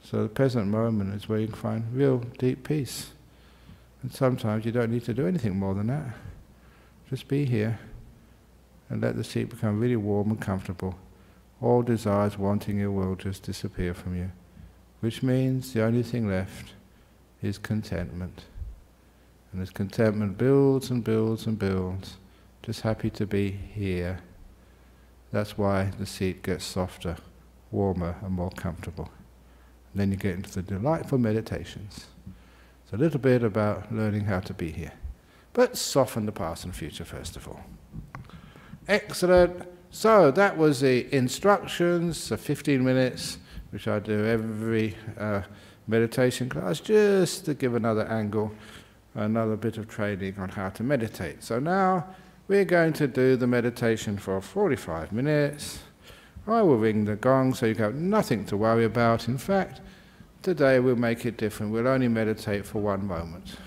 So the present moment is where you can find real deep peace. And sometimes you don't need to do anything more than that. Just be here and let the seat become really warm and comfortable. All desires wanting your will just disappear from you. Which means the only thing left is contentment. And as contentment builds and builds and builds, just happy to be here. That's why the seat gets softer, warmer and more comfortable. And then you get into the delightful meditations. It's a little bit about learning how to be here. But soften the past and future first of all. Excellent. So that was the instructions, the 15 minutes, which I do every meditation class, just to give another angle, another bit of training on how to meditate. So now we're going to do the meditation for 45 minutes. I will ring the gong so you have nothing to worry about. In fact, today we'll make it different. We'll only meditate for one moment.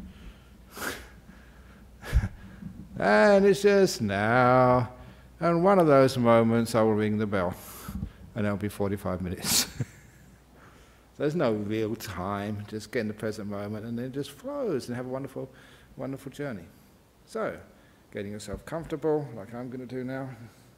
And it's just now. And one of those moments I will ring the bell. And it'll be 45 minutes. There's no real time. Just get in the present moment and then it just flows and have a wonderful, wonderful journey. So, getting yourself comfortable, like I'm going to do now.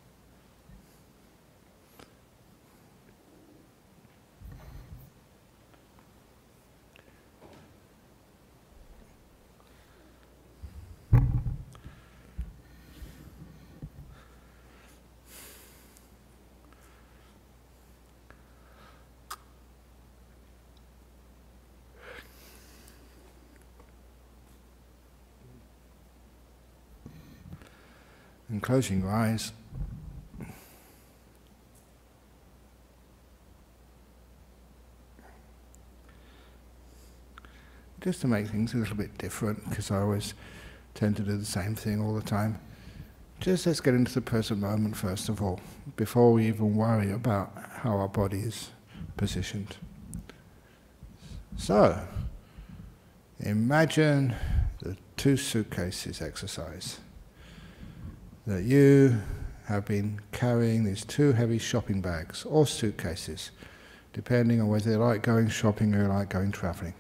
And closing your eyes. Just to make things a little bit different, because I always tend to do the same thing all the time. Just let's get into the present moment first of all, before we even worry about how our body is positioned. So, imagine the 2 suitcases exercise. That you have been carrying these 2 heavy shopping bags, or suitcases, depending on whether you like going shopping or you like going travelling.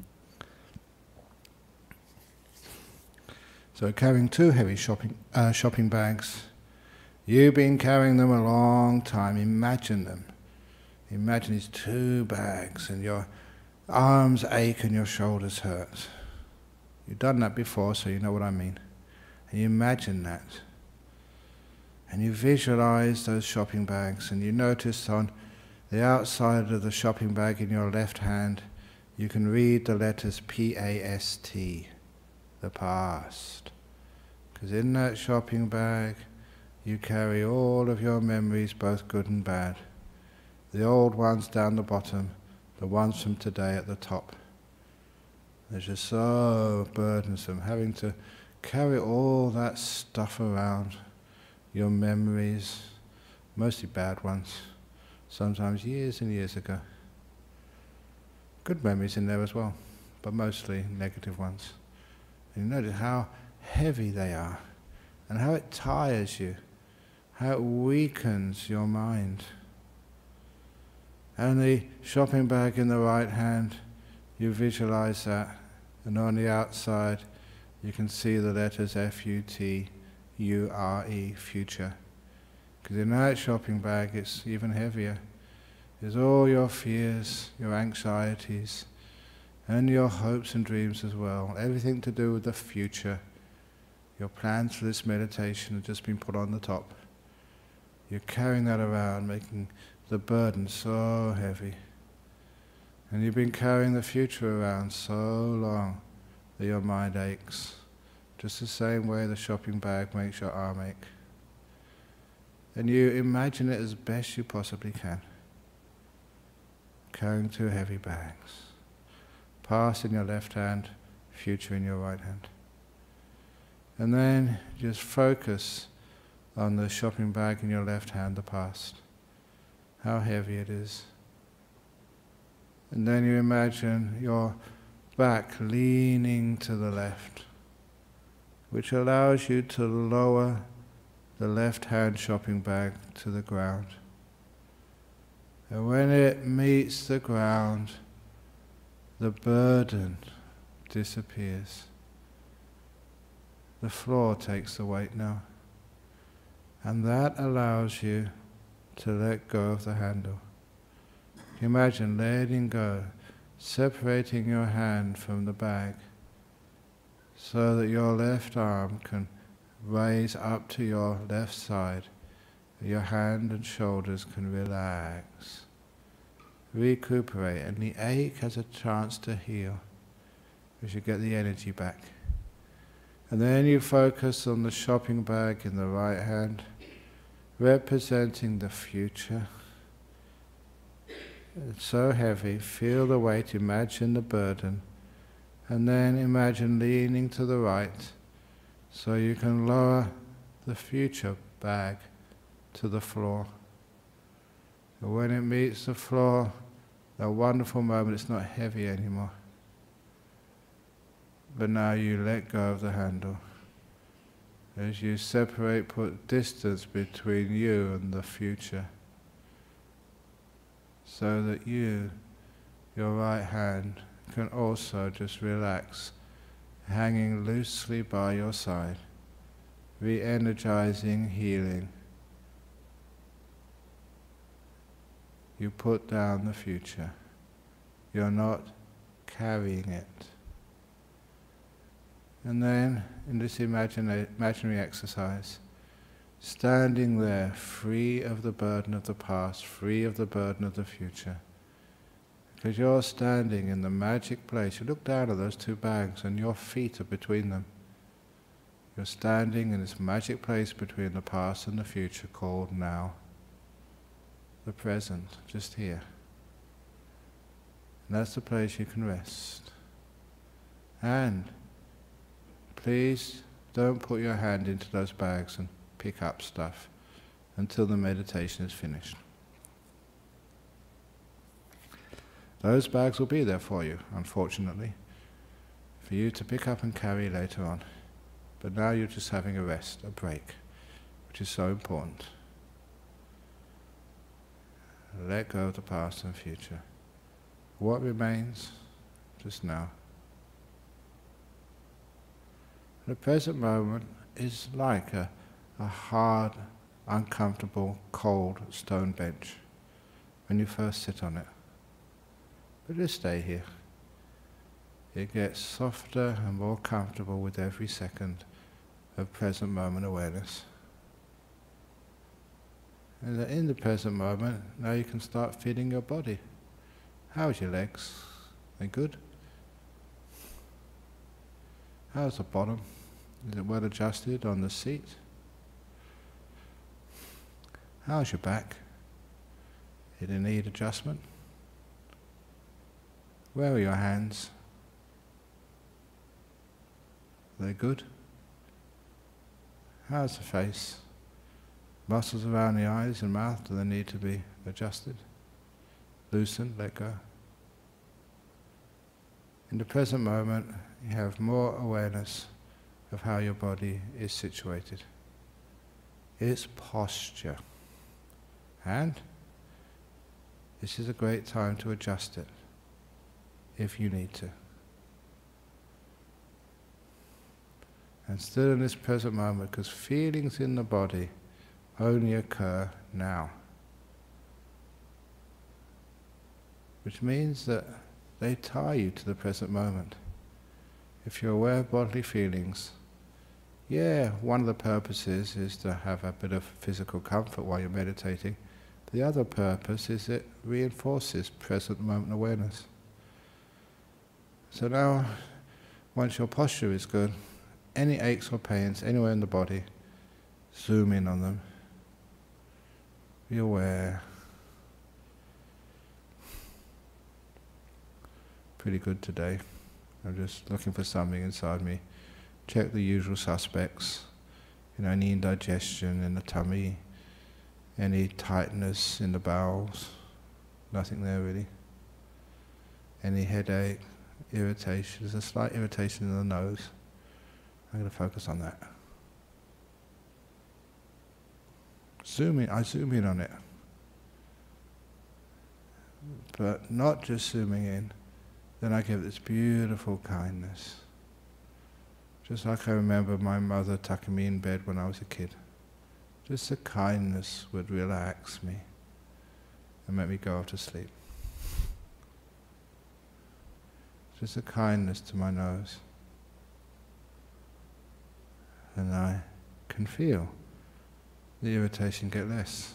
So carrying 2 heavy shopping bags, you've been carrying them a long time. Imagine them. Imagine these 2 bags and your arms ache and your shoulders hurt. You've done that before, so you know what I mean. And you imagine that. And you visualize those shopping bags, and you notice on the outside of the shopping bag in your left hand, you can read the letters P-A-S-T, the past. Because in that shopping bag, you carry all of your memories, both good and bad. The old ones down the bottom, the ones from today at the top. They're just so burdensome, having to carry all that stuff around. Your memories, mostly bad ones, sometimes years and years ago. Good memories in there as well, but mostly negative ones. And you notice how heavy they are, and how it tires you, how it weakens your mind. And the shopping bag in the right hand, you visualize that, and on the outside you can see the letters F-U-T, U-R-E, future. Because in that shopping bag it's even heavier. There's all your fears, your anxieties, and your hopes and dreams as well. Everything to do with the future. Your plans for this meditation have just been put on the top. You're carrying that around, making the burden so heavy. And you've been carrying the future around so long that your mind aches. Just the same way the shopping bag makes your arm ache. And you imagine it as best you possibly can. Carrying 2 heavy bags. Past in your left hand, future in your right hand. And then just focus on the shopping bag in your left hand, the past. How heavy it is. And then you imagine your back leaning to the left, which allows you to lower the left-hand shopping bag to the ground. And when it meets the ground, the burden disappears. The floor takes the weight now. And that allows you to let go of the handle. Imagine letting go, separating your hand from the bag so that your left arm can raise up to your left side. Your hand and shoulders can relax, recuperate, and the ache has a chance to heal as you get the energy back. And then you focus on the shopping bag in the right hand, representing the future. It's so heavy, feel the weight, imagine the burden, and then imagine leaning to the right so you can lower the future bag to the floor. And when it meets the floor, that wonderful moment, it's not heavy anymore. But now you let go of the handle. As you separate, put distance between you and the future, so that you, your right hand, can also just relax, hanging loosely by your side, re-energizing, healing. You put down the future. You're not carrying it. And then, in this imaginary exercise, standing there, free of the burden of the past, free of the burden of the future. Because you're standing in the magic place. You look down at those two bags and your feet are between them. You're standing in this magic place between the past and the future called now. The present, just here. And that's the place you can rest. And please don't put your hand into those bags and pick up stuff until the meditation is finished. Those bags will be there for you, unfortunately, for you to pick up and carry later on. But now you're just having a rest, a break, which is so important. Let go of the past and future. What remains just now? The present moment is like a hard, uncomfortable, cold stone bench when you first sit on it. But just stay here. It gets softer and more comfortable with every second of present moment awareness. And in the present moment, now you can start feeling your body. How's your legs? They good? How's the bottom? Is it well adjusted on the seat? How's your back? Did it need adjustment? Where are your hands? Are they good? How's the face? Muscles around the eyes and mouth, do they need to be adjusted? Loosened, let go? In the present moment, you have more awareness of how your body is situated. It's posture. And this is a great time to adjust it, if you need to. And still in this present moment, because feelings in the body only occur now. Which means that they tie you to the present moment. If you're aware of bodily feelings, yeah, one of the purposes is to have a bit of physical comfort while you're meditating. The other purpose is it reinforces present moment awareness. So now, once your posture is good, any aches or pains anywhere in the body, zoom in on them. Be aware. Pretty good today. I'm just looking for something inside me. Check the usual suspects. Any indigestion in the tummy, any tightness in the bowels. Nothing there really. Any headache, irritation. There's a slight irritation in the nose. I'm going to focus on that. Zoom in, I zoom in on it. but not just zooming in. Then I give this beautiful kindness. Just like I remember my mother tucking me in bed when I was a kid. Just the kindness would relax me and make me go off to sleep. Just a kindness to my nose. And I can feel the irritation get less.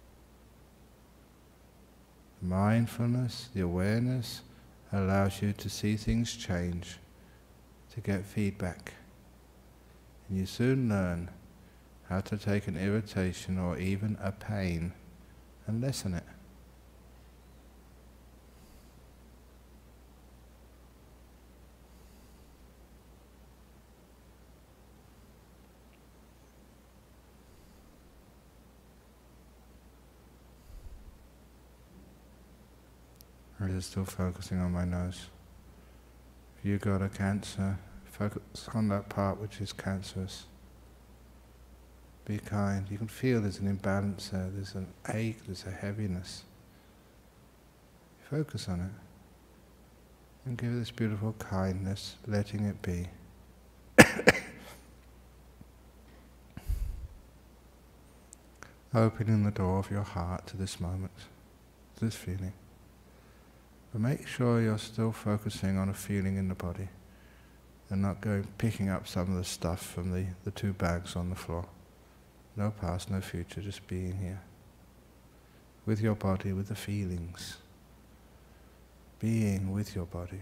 Mindfulness, the awareness, allows you to see things change, to get feedback. And you soon learn how to take an irritation or even a pain and lessen it. I'm just still focusing on my nose. If you got a cancer, focus on that part which is cancerous. Be kind. You can feel there's an imbalance there, there's an ache, there's a heaviness. Focus on it. And give this beautiful kindness, letting it be. Opening the door of your heart to this moment, to this feeling. But make sure you're still focusing on a feeling in the body and not picking up some of the stuff from the 2 bags on the floor. No past, no future, just being here. With your body, with the feelings. Being with your body.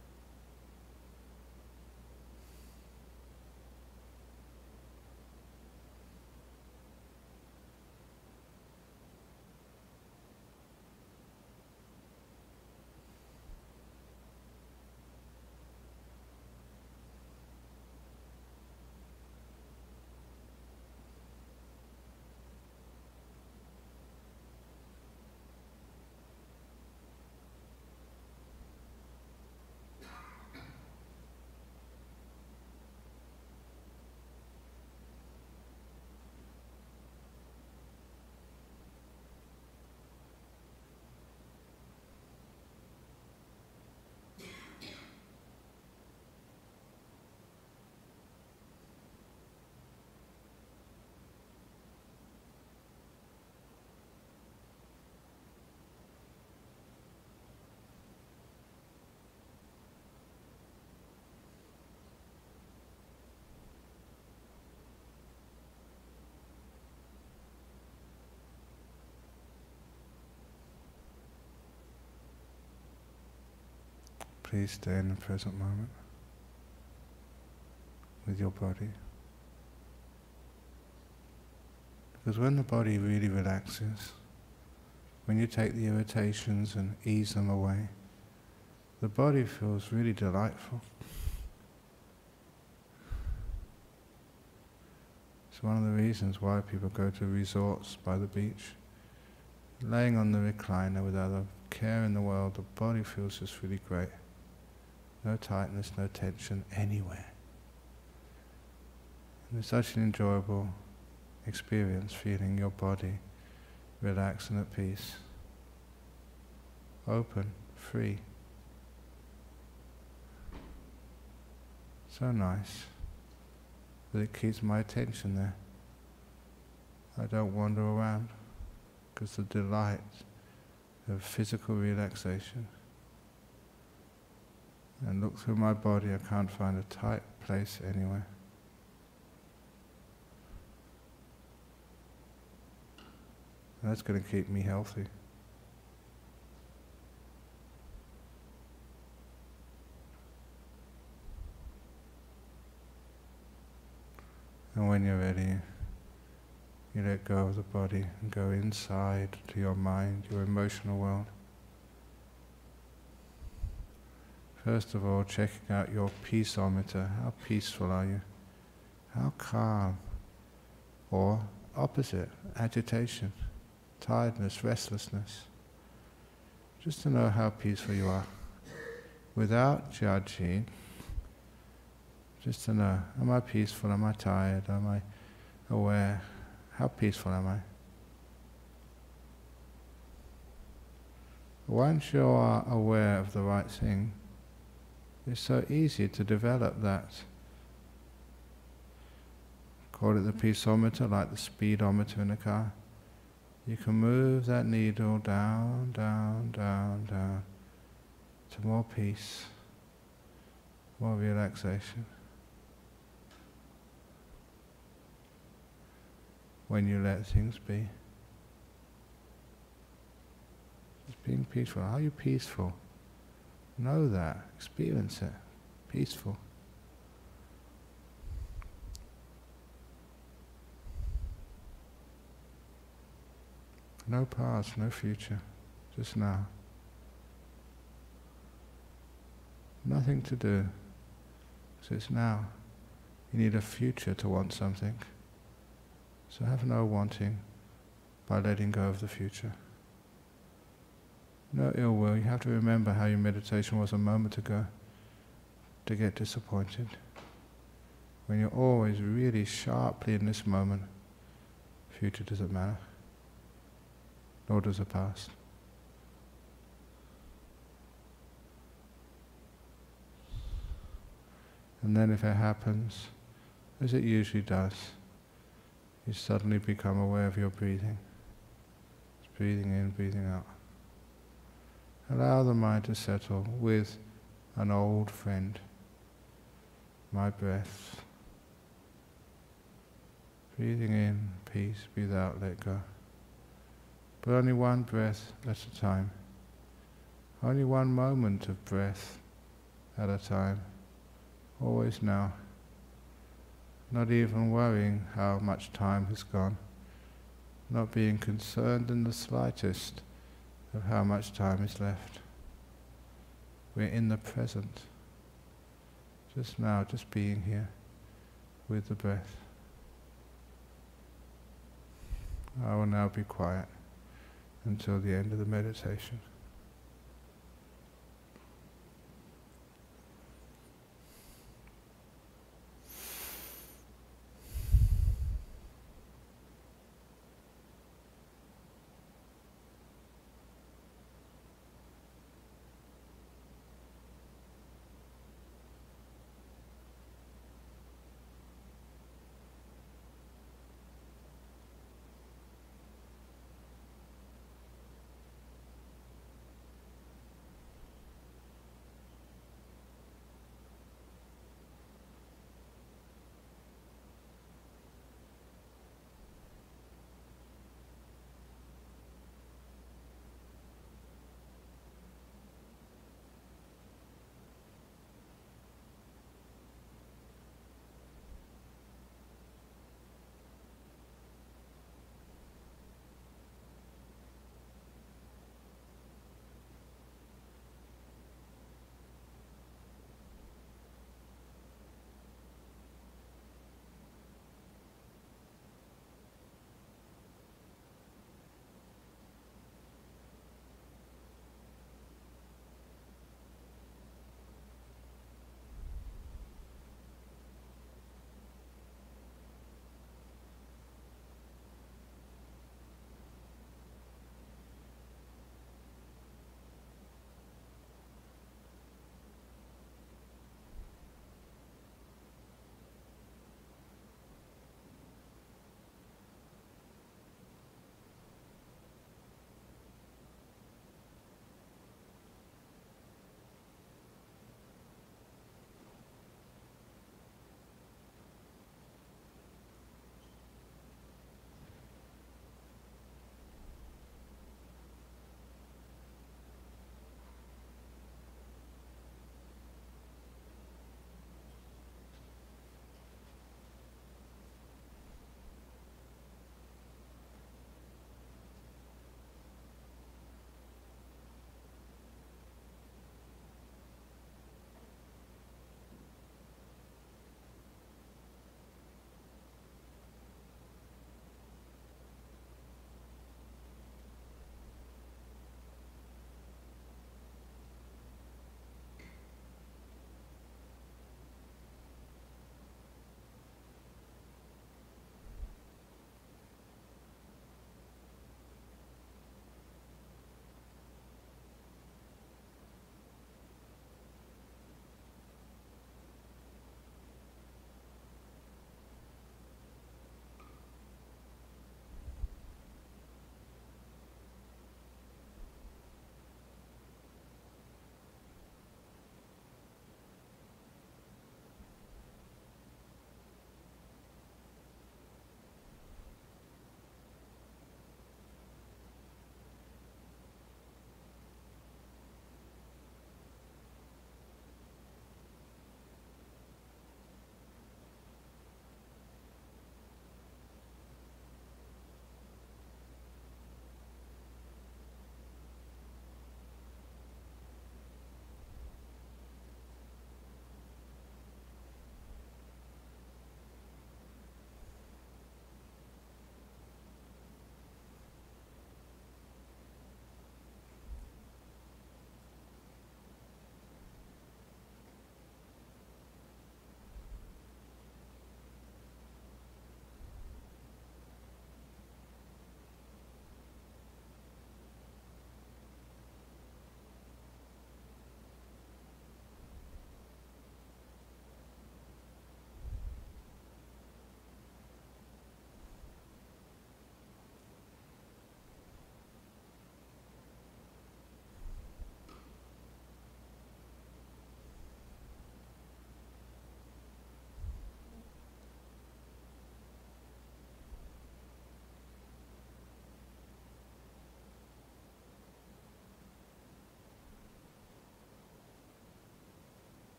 Please stay in the present moment with your body. Because when the body really relaxes, when you take the irritations and ease them away, the body feels really delightful. It's one of the reasons why people go to resorts by the beach. Laying on the recliner without a care in the world, the body feels just really great. No tightness, no tension anywhere. And it's such an enjoyable experience, feeling your body relaxed and at peace. Open, free. So nice that it keeps my attention there. I don't wander around because the delight of physical relaxation. And look through my body, I can't find a tight place anywhere. And that's going to keep me healthy. And when you're ready, you let go of the body and go inside to your mind, your emotional world. First of all, checking out your peaceometer. How peaceful are you? How calm? Or opposite, agitation, tiredness, restlessness. Just to know how peaceful you are. Without judging, just to know, am I peaceful? Am I tired? Am I aware? How peaceful am I? Once you are aware of the right thing, it's so easy to develop that. Call it the peaceometer, like the speedometer in a car. You can move that needle down, down, down, down, to more peace, more relaxation. When you let things be. Just being peaceful. Are you peaceful? Know that. Experience it. Peaceful. No past, no future. Just now. Nothing to do. So it's now. You need a future to want something. So have no wanting by letting go of the future. No ill will. You have to remember how your meditation was a moment ago to get disappointed. When you're always really sharply in this moment, future doesn't matter, nor does the past. And then if it happens, as it usually does, you suddenly become aware of your breathing. It's breathing in, breathing out. Allow the mind to settle with an old friend, my breath. Breathing in, peace, breathe out, let go. But only one breath at a time. Only one moment of breath at a time. Always now. Not even worrying how much time has gone. Not being concerned in the slightest of how much time is left. We're in the present. Just now, just being here with the breath. I will now be quiet until the end of the meditation.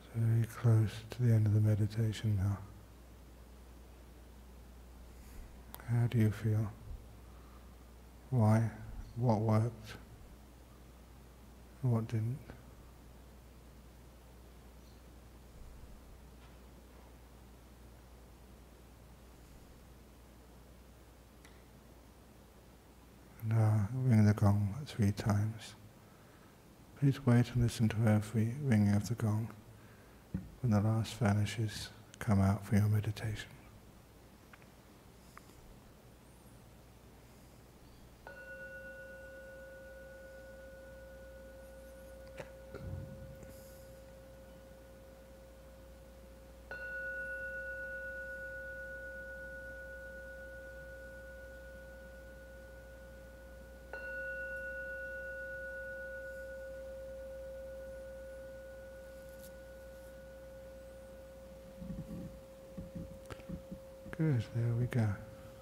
Very close to the end of the meditation now. How do you feel? Why? What worked? What didn't? Now ring the gong 3 times. Please wait and listen to every ringing of the gong. When the last vanishes, come out for your meditation. Good, there we go.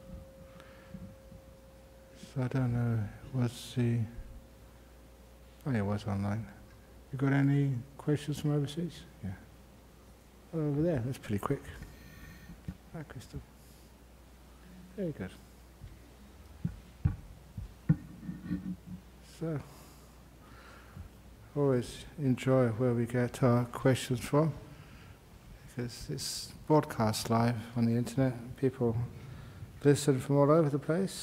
So I don't know, what's the... Oh yeah, it was online. You got any questions from overseas? Yeah. Oh, over there, that's pretty quick. Hi, Crystal. Very good. So, always enjoy where we get our questions from, because it's broadcast live on the internet. People listen from all over the place.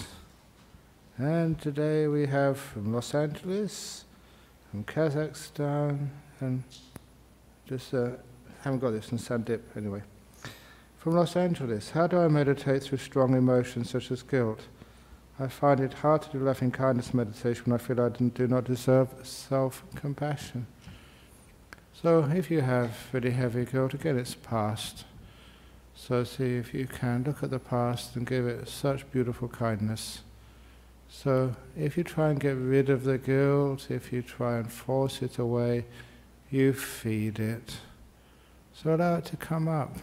And today we have from Los Angeles, from Kazakhstan, and just haven't got this in Sandip anyway. From Los Angeles, how do I meditate through strong emotions such as guilt? I find it hard to do loving kindness meditation when I feel I do not deserve self-compassion. So if you have really heavy guilt, again it's past. So see if you can look at the past and give it such beautiful kindness. So if you try and get rid of the guilt, if you try and force it away, you feed it. So allow it to come up.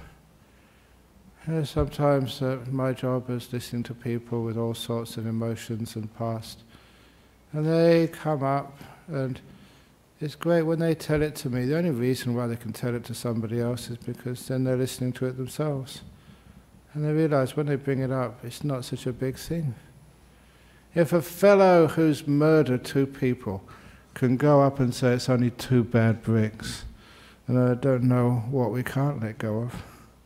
Sometimes my job is listening to people with all sorts of emotions and past. And they come up, and it's great when they tell it to me. The only reason why they can tell it to somebody else is because then they're listening to it themselves. And they realize when they bring it up, it's not such a big thing. If a fellow who's murdered 2 people can go up and say it's only 2 bad bricks, then I don't know what we can't let go of.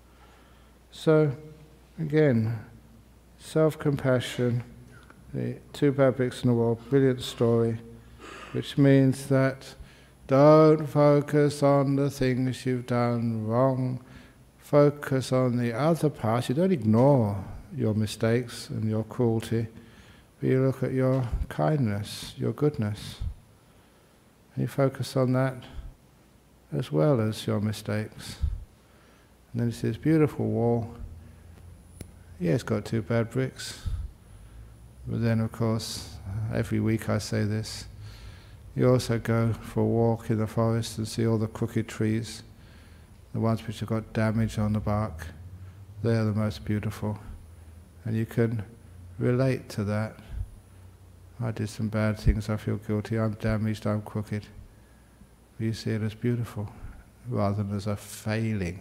So, again, self-compassion, the 2 bad bricks in the wall, brilliant story, which means that don't focus on the things you've done wrong, focus on the other parts. You don't ignore your mistakes and your cruelty, but you look at your kindness, your goodness. And you focus on that as well as your mistakes. And then it's this beautiful wall. Yeah, it's got 2 bad bricks. But then, of course, every week I say this, you also go for a walk in the forest and see all the crooked trees, the ones which have got damage on the bark. They're the most beautiful. And you can relate to that. I did some bad things, I feel guilty, I'm damaged, I'm crooked. But you see it as beautiful, rather than as a failing.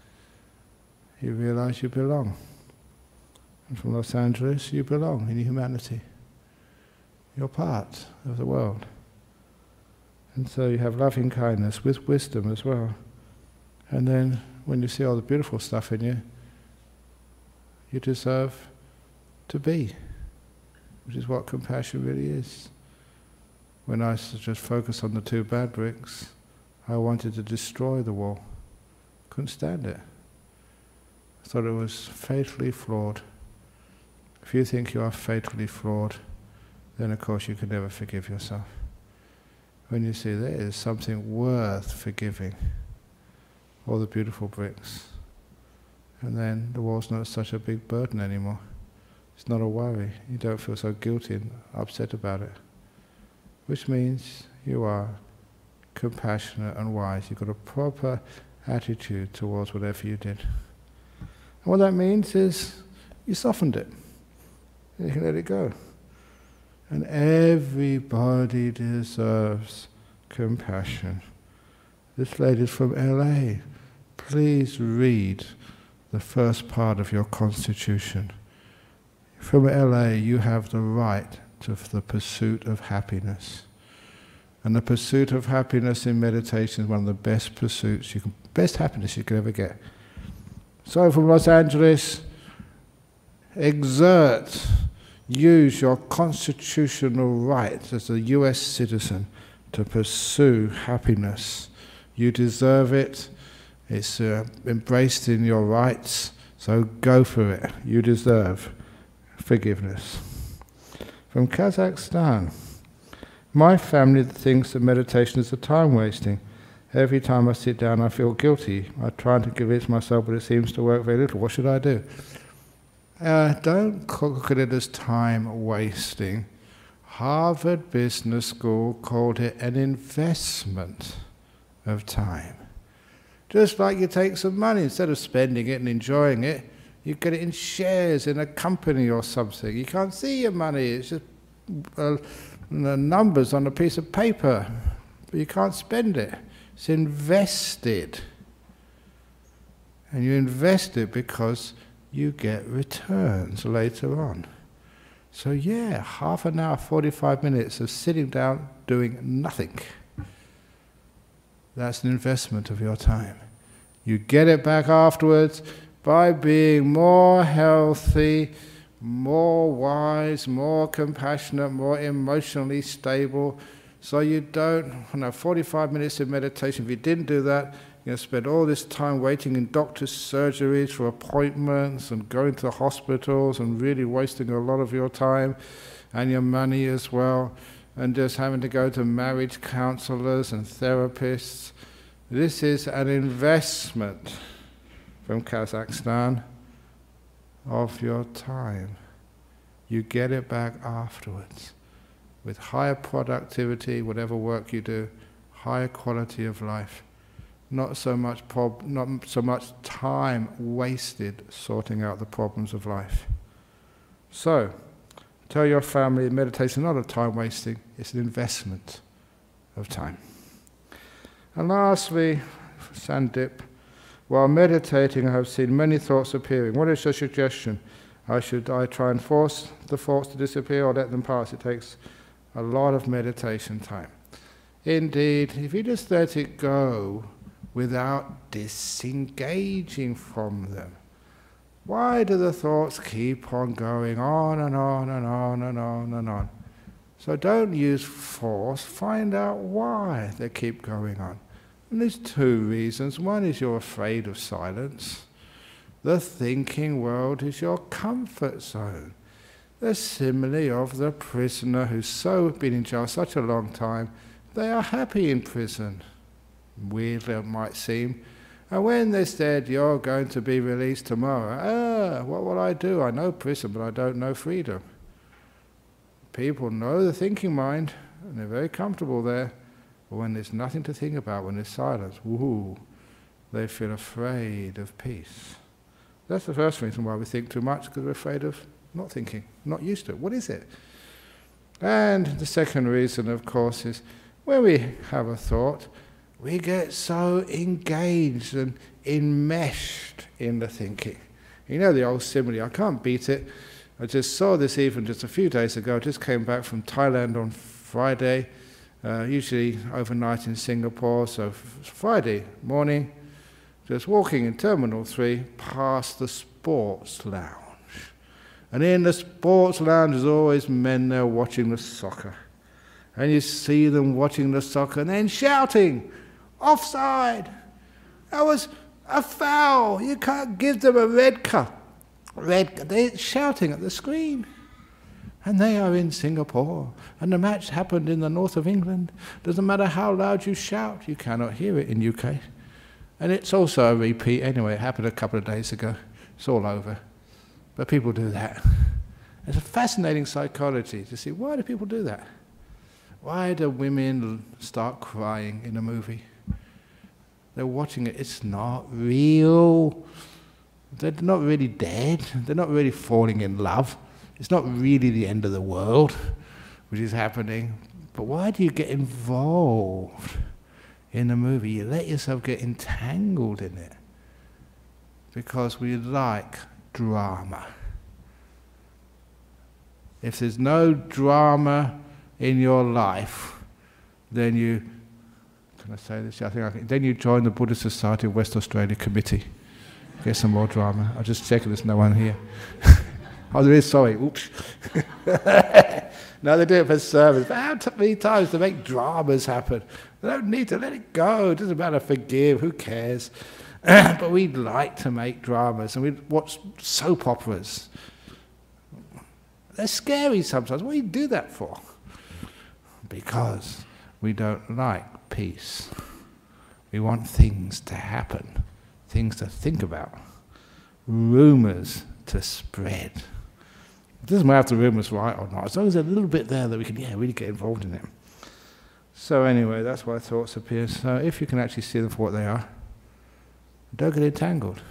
You realize you belong. And from Los Angeles, you belong in humanity. You're part of the world. And so you have loving kindness with wisdom as well. And then when you see all the beautiful stuff in you, you deserve to be, which is what compassion really is. When I just focused on the 2 bad bricks, I wanted to destroy the wall. Couldn't stand it. I thought it was fatally flawed. If you think you are fatally flawed, then of course you can never forgive yourself. When you see there is something worth forgiving, all the beautiful bricks, and then the wall's not such a big burden anymore. It's not a worry. You don't feel so guilty and upset about it. Which means you are compassionate and wise. You've got a proper attitude towards whatever you did. And what that means is you softened it. You can let it go. And everybody deserves compassion. This lady's from LA. Please read the first part of your constitution. From LA, you have the right to the pursuit of happiness. And the pursuit of happiness in meditation is one of the best pursuits, best happiness you could ever get. So from Los Angeles, use your constitutional right as a US citizen to pursue happiness. You deserve it. It's embraced in your rights, so go for it. You deserve forgiveness. From Kazakhstan, my family thinks that meditation is a time wasting. Every time I sit down I feel guilty. I try to convince myself, but it seems to work very little. What should I do? Don't look at it as time wasting. Harvard Business School called it an investment of time. Just like you take some money, instead of spending it and enjoying it, you get it in shares in a company or something. You can't see your money, it's just numbers on a piece of paper, but you can't spend it. It's invested. And you invest it because you get returns later on. So yeah, half an hour, 45 minutes of sitting down doing nothing. That's an investment of your time. You get it back afterwards by being more healthy, more wise, more compassionate, more emotionally stable. So you don't, 45 minutes of meditation, if you didn't do that, you're going to spend all this time waiting in doctor's surgeries for appointments and going to hospitals and really wasting a lot of your time and your money as well, and just having to go to marriage counselors and therapists. This is an investment from Kazakhstan of your time. You get it back afterwards with higher productivity, whatever work you do, higher quality of life. Not so much time wasted sorting out the problems of life. So, tell your family meditation is not a time wasting, it's an investment of time. And lastly, Sandip, while meditating I have seen many thoughts appearing. What is your suggestion? Should I try and force the thoughts to disappear or let them pass? It takes a lot of meditation time. Indeed, if you just let it go without disengaging from them, why do the thoughts keep on going on and on and on and on and on? So don't use force, find out why they keep going on. And there's two reasons. One is you're afraid of silence. The thinking world is your comfort zone. The simile of the prisoner who's been in jail such a long time, they are happy in prison. Weird it might seem. And when they said, you're going to be released tomorrow, what will I do? I know prison, but I don't know freedom. People know the thinking mind, and they're very comfortable there. But when there's nothing to think about, when there's silence, woohoo, they feel afraid of peace. That's the first reason why we think too much, because we're afraid of not thinking, not used to it. What is it? And the second reason, of course, is when we have a thought, we get so engaged and enmeshed in the thinking. You know the old simile, I can't beat it. I just saw this even just a few days ago. I just came back from Thailand on Friday, usually overnight in Singapore, so Friday morning, just walking in Terminal 3 past the sports lounge. And in the sports lounge there's always men there watching the soccer. And you see them watching the soccer and then shouting, offside! That was a foul! You can't give them a red card. They're shouting at the screen. And they are in Singapore. And the match happened in the north of England. Doesn't matter how loud you shout, you cannot hear it in UK. And it's also a repeat anyway. It happened a couple of days ago. It's all over. But people do that. It's a fascinating psychology to see, why do people do that? Why do women start crying in a movie? They're watching it. It's not real. They're not really dead. They're not really falling in love. It's not really the end of the world, which is happening. But why do you get involved in the movie. You let yourself get entangled in it because we like drama. If there's no drama in your life, then you, can I say this? I think I can. Then you join the Buddhist Society of West Australia Committee. Get some more drama. I'm just checking there's no one here. Oh, there is, sorry. Oops. No, they do it for service. But how many times to make dramas happen? They don't need to, let it go. It doesn't matter, forgive, who cares? But we like to make dramas, and we watch soap operas. They're scary sometimes. What do you do that for? Because we don't like peace. We want things to happen, things to think about, rumours to spread. It doesn't matter if the rumour's right or not, as long as there's a little bit there that we can really get involved in it. So anyway, that's why thoughts appear. So if you can actually see them for what they are, don't get entangled.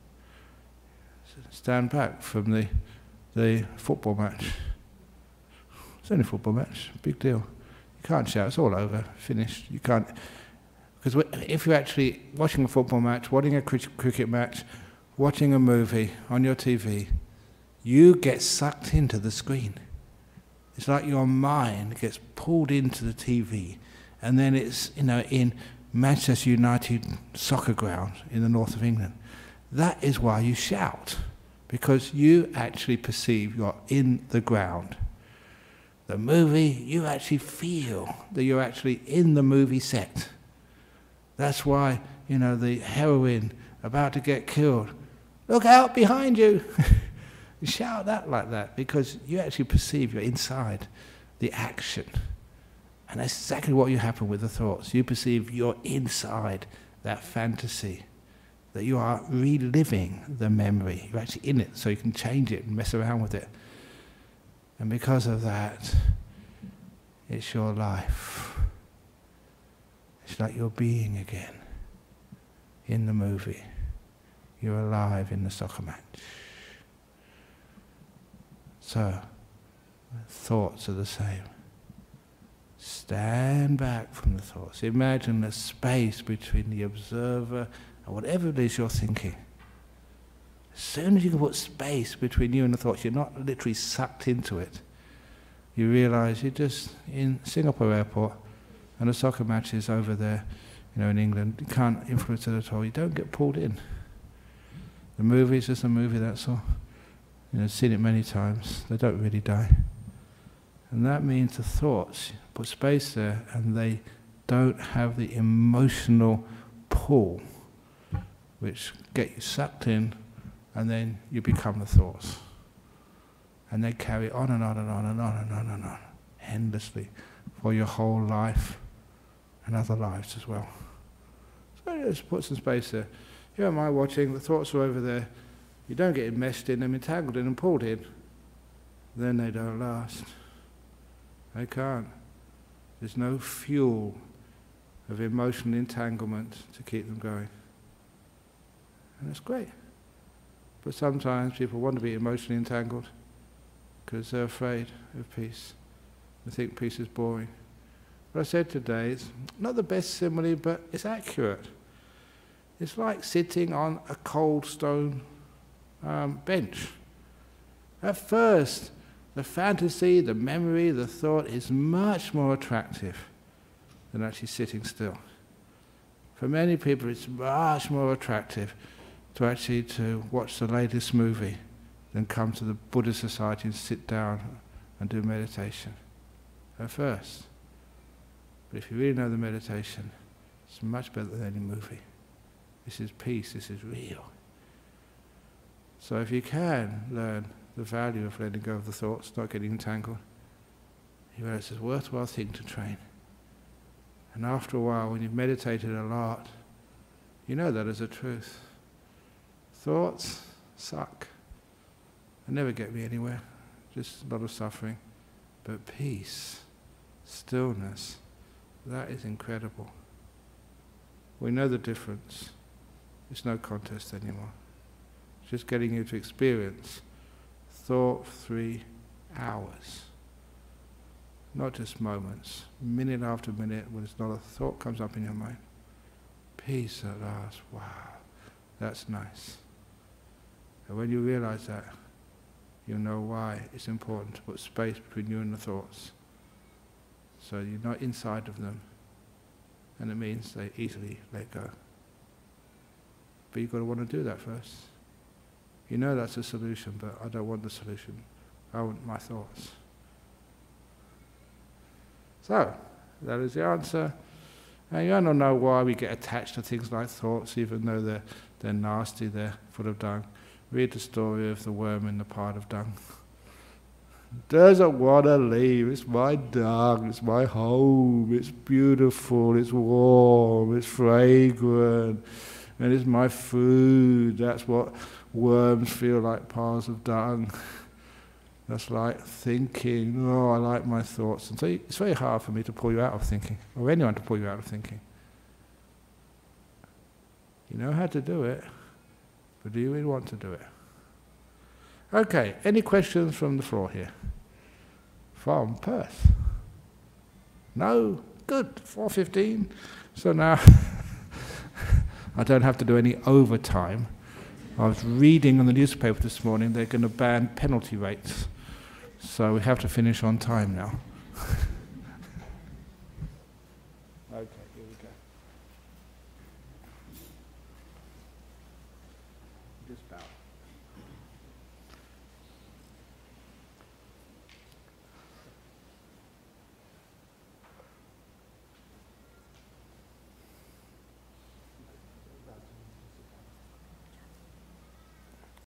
Stand back from the football match. It's only a football match, big deal. You can't shout, it's all over, finished. You can't, because if you're actually watching a football match, watching a cricket match, watching a movie on your TV, you get sucked into the screen. It's like your mind gets pulled into the TV, and then it's, in Manchester United soccer ground in the north of England. That is why you shout, because you actually perceive you're in the ground. The movie, you actually feel that you're actually in the movie set. That's why, the heroine about to get killed, look out behind you. You shout that like that because you actually perceive you're inside the action. And that's exactly what you happen with the thoughts. You perceive you're inside that fantasy, that you are reliving the memory. You're actually in it, so you can change it and mess around with it. And because of that, it's your life. It's like you're being again in the movie. You're alive in the soccer match. So, thoughts are the same. Stand back from the thoughts. Imagine a space between the observer and whatever it is you're thinking. As soon as you can put space between you and the thoughts, you're not literally sucked into it. You realize you're just in Singapore airport and the soccer match is over there, in England. You can't influence it at all. You don't get pulled in. The movie is just a movie, that's all. I've seen it many times. They don't really die. And that means the thoughts, put space there, and they don't have the emotional pull which get you sucked in, and then you become the thoughts. And they carry on and on and on and on and on and on, endlessly, for your whole life and other lives as well. So just put some space there. Here am I watching, the thoughts are over there. You don't get enmeshed in them, entangled in them, pulled in. Then they don't last. They can't. There's no fuel of emotional entanglement to keep them going. And that's great. But sometimes people want to be emotionally entangled because they're afraid of peace. They think peace is boring. What I said today is not the best simile, but it's accurate. It's like sitting on a cold stone bench. At first, the fantasy, the memory, the thought is much more attractive than actually sitting still. For many people, it's much more attractive to watch the latest movie than come to the Buddhist Society and sit down and do meditation. At first. But if you really know the meditation, it's much better than any movie. This is peace, this is real. So if you can learn the value of letting go of the thoughts, not getting entangled, you realize it's a worthwhile thing to train. And after a while, when you've meditated a lot, you know that as a truth. Thoughts suck. They never get me anywhere. Just a lot of suffering. But peace, stillness, that is incredible. We know the difference. It's no contest anymore. It's just getting you to experience thought-free hours. Not just moments, minute after minute, when it's not a thought comes up in your mind. peace at last. Wow, that's nice. And when you realize that, you know why it's important to put space between you and the thoughts. So you're not inside of them, and it means they easily let go. But you've got to want to do that first. You know that's the solution, but I don't want the solution. I want my thoughts. So, that is the answer. And you don't know why we get attached to things like thoughts, even though they're nasty, they're full of dung. Read the story of the worm in the pile of dung. Doesn't want to leave. It's my dung, it's my home, it's beautiful, it's warm, it's fragrant, and it's my food. That's what worms feel like, piles of dung. That's like thinking, oh, I like my thoughts. And so it's very hard for me to pull you out of thinking, or anyone to pull you out of thinking. You know how to do it, but do you really want to do it? Okay, any questions from the floor here? From Perth? No? Good, 4:15. So now I don't have to do any overtime. I was reading on the newspaper this morning they're going to ban penalty rates. So we have to finish on time now. Okay, here we go. Just bow.